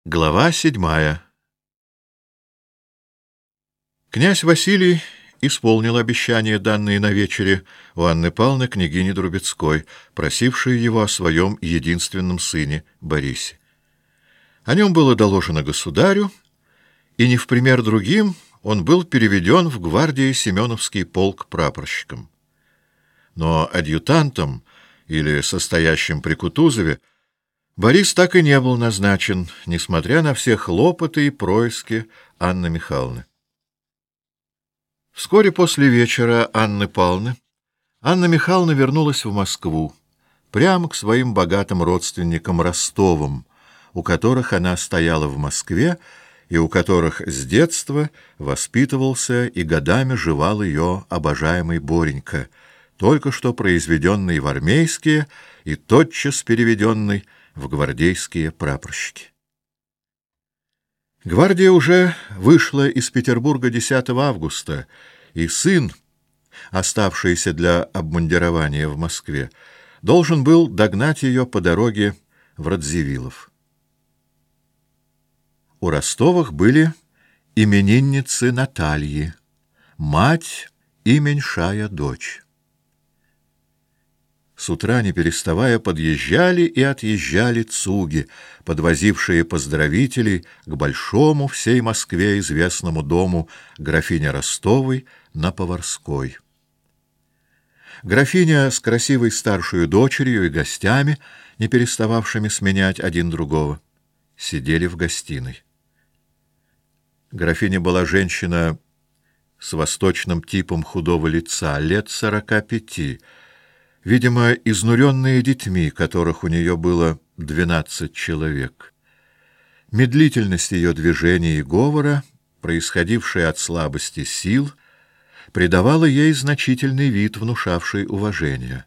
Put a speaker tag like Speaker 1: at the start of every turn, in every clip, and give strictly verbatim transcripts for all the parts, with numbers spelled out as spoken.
Speaker 1: Глава седьмая. Князь Василий исполнил обещания, данные на вечере у Анны Павловны княгини Друбецкой, просившей его о своем единственном сыне Борисе. О нем было доложено государю, и не в пример другим он был переведен в гвардии Семеновский полк прапорщиком. Но адъютантом или состоящим при Кутузове Борис так и не был назначен, несмотря на все хлопоты и происки Анны Михайловны. Вскоре после вечера Анны Павловны Анна Михайловна вернулась в Москву, прямо к своим богатым родственникам Ростовым, у которых она стояла в Москве и у которых с детства воспитывался и годами жевал ее обожаемый Боренька, только что произведенный в армейские и тотчас переведенный в гвардейские прапорщики. Гвардия уже вышла из Петербурга десятого августа, и сын, оставшийся для обмундирования в Москве, должен был догнать ее по дороге в Радзивиллов. У Ростовых были именинницы Натальи, мать и меньшая дочь. С утра, не переставая, подъезжали и отъезжали цуги, подвозившие поздравителей к большому всей Москве известному дому графини Ростовой на Поварской. Графиня с красивой старшей дочерью и гостями, не перестававшими сменять один другого, сидели в гостиной. Графиня была женщина с восточным типом худого лица, лет сорока пяти, видимо, изнуренные детьми, которых у нее было двенадцать человек. Медлительность ее движений и говора, происходившая от слабости сил, придавала ей значительный вид, внушавший уважение.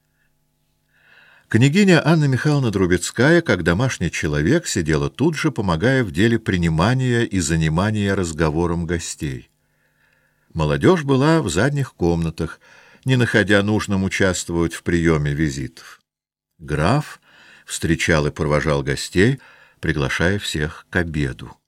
Speaker 1: Княгиня Анна Михайловна Друбецкая, как домашний человек, сидела тут же, помогая в деле принимания и занимания разговором гостей. Молодежь была в задних комнатах, не находя нужным участвовать в приеме визитов. Граф встречал и провожал гостей, приглашая всех к обеду.